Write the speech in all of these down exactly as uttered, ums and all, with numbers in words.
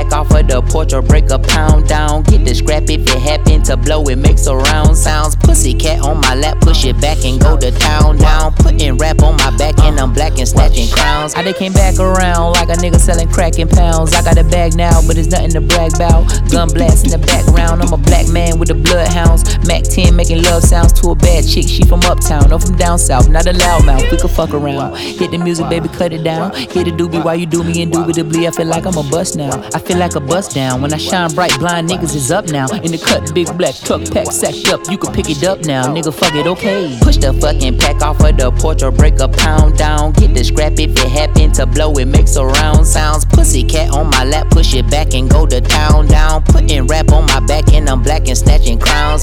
pack off of the porch or break a pound down. Get the scrap if it happen to blow, it makes a round sounds. Pussycat on my lap, push it back and go to town down. Putting rap on my back and I'm black and snatching crowns. I done came back around like a nigga selling crack in pounds. I got a bag now, but it's nothing to brag about. Gun blast in the background, I'm a black man with the bloodhounds. Mac ten making love sounds to a bad chick, she from uptown, or from down south, not a loudmouth, we could fuck around. Hit the music, baby, cut it down. Hit the doobie while you do me indubitably. I feel like I'm a bust now, I feel like a bust down. When I shine bright, blind niggas is up now. In the cut, big black truck pack sacked up, you can pick it up now, nigga, fuck it, okay. Push the fucking pack off of the porch or break a pound down. Get the scrap if it happen to blow, it makes a round sounds. Pussycat on my lap, push it back and go to town down. Putting rap on my back and I'm black and snatching crowns.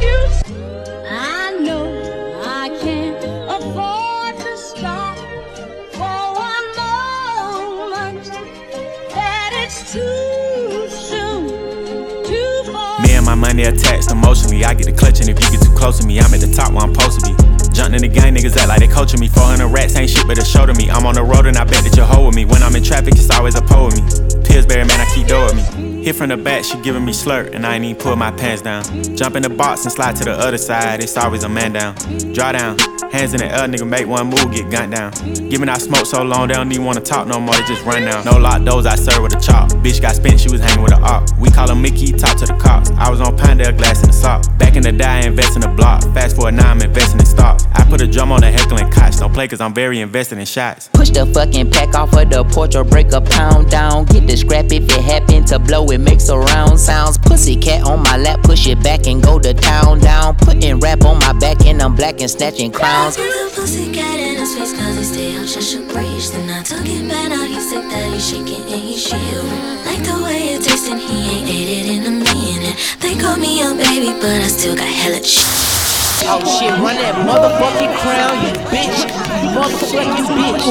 I know I can't afford to stop for one moment. That it's too soon, too far. Me and my money attached emotionally. I get the clutching if you get too close to me. I'm at the top where I'm supposed to be. Jumping in the gang, niggas act like they coaching me. four hundred rats ain't shit but a show to me. I'm on the road and I bet that you'll hold with me. When I'm in traffic, it's always a pole with me. Pillsbury, man, I keep dough with me. Hit from the back, she giving me slurp, and I ain't even pull my pants down. Jump in the box and slide to the other side, it's always a man down. Draw down, hands in the air, nigga make one move, get gunned down. Giving out smoke so long, they don't even wanna talk no more, they just run down. No lock doors, I serve with a chop. Bitch got spent, she was hanging with a op. We call her Mickey, talk to the cops. I was on Pinedale, glass in the sock. Back in the day, I invest in the block. Fast forward now, I'm investing in stocks. I put a drum on the heckling cots. Don't play cause I'm very invested in shots. Push the fucking pack off of the porch or break a pound down. Get the scrap if it happen to blow, it makes a round sounds. Pussycat on my lap, push it back and go to town down. Putting rap on my back and I'm black and snatching crowns. I put the pussycat in his face cause he stay on Cheshire Bridge. Then I took it back, now he's sick that he's shaking and he's shivering. Like the way it tastes and he ain't ate it in a minute. They call me a baby but I still got hella shit. Oh shit, run that motherfucking crown, you bitch. You motherfucking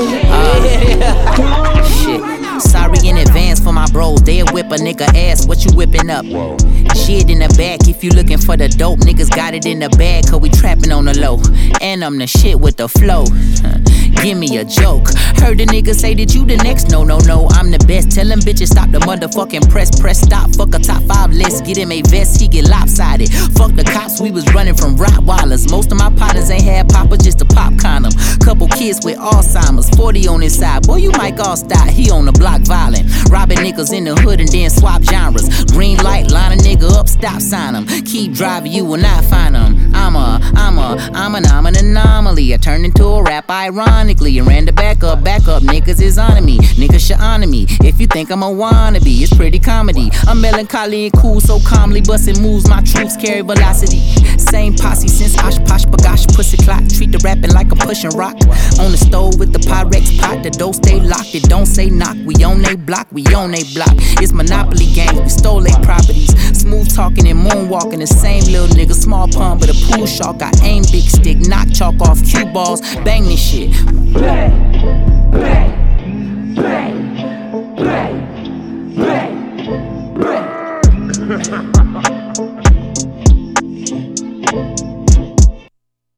bitch. Uh, shit. Sorry in advance for my bros. They'll whip a nigga ass. What you whipping up? Shit in the back. If you looking for the dope, niggas got it in the bag. Cause we trapping on the low. And I'm the shit with the flow. Give me a joke. Heard the nigga say that you the next. No, no, no, I'm the best. Tell them bitches stop the motherfucking press. Press stop, fuck a top five list. Get him a vest, he get lopsided. Fuck the cops, we was running from Rottweilers. Most of my partners ain't had papa, just a pop condom. Couple kids with Alzheimer's, forty on his side. Boy, you might all stop, he on the block violent. Robbing niggas in the hood and then swap genres. Green light, line a nigga up, stop sign him. Keep driving, you will not find him. I'm a, I'm a, I'm an, I'm an anomaly. I turned into a rap ironically and ran the back up, back up. Niggas is on me, niggas should honor me. If you think I'm a wannabe, it's pretty comedy. I'm melancholy and cool, so calmly busting moves. My troops carry velocity. Same posse since Osh Posh Bagosh Pussy Clock. Treat the rapping like I'm pushing rock. On the stove with the Pyrex pot. The door stay locked, it don't say knock. We on they block, we on they block. It's Monopoly games, we stole they properties. Smooth talking and moonwalking, the same little nigga. Small pun but a pool shark. I aim big stick, knock chalk off cue balls. Bang this shit.